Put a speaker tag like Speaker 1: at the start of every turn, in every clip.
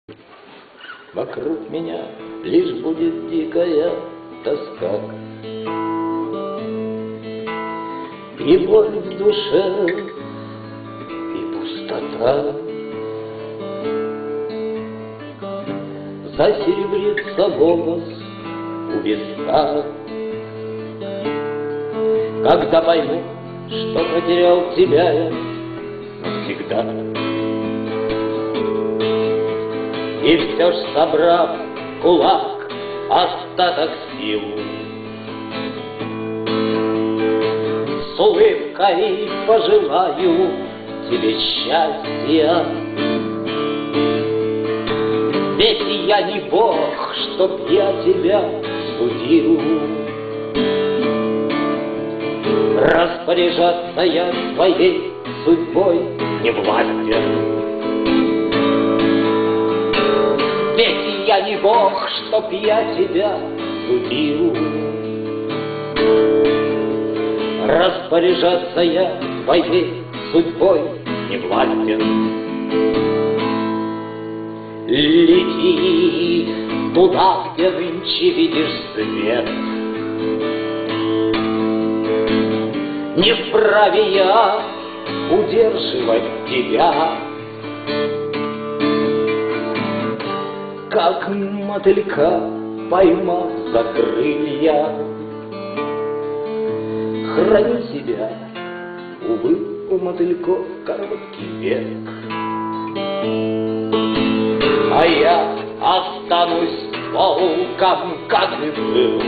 Speaker 1: Вокруг меня лишь будет дикая тоска и боль в душе, и пустота. Засеребрится голос у виска, когда пойму, что потерял тебя я навсегда. И все ж, собрав в кулак остаток сил, с улыбкой пожелаю тебе счастья. Ведь я не Бог, чтоб я тебя судил. Распоряжаться я своей судьбой не властен. Ведь я не Бог, чтоб я тебя судил. Распоряжаться я своей судьбой не властен. Лети туда, где нынче видишь свет. Не вправе я удерживать тебя, как мотылька, поймав за крылья. Храни себя, увы, у мотыльков короткий век. А я останусь волком, как и был.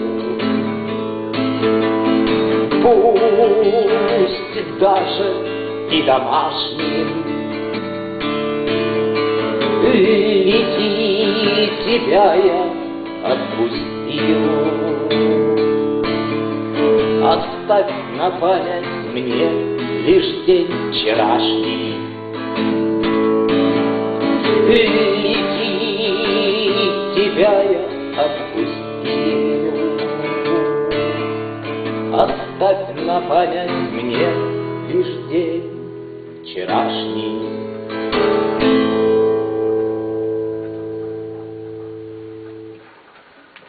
Speaker 1: Пусть даже и домашним. Лети, тебя я отпустил. Оставь на память мне лишь день вчерашний. Лети, тебя я отпустил. Оставь на память мне лишь день вчерашний.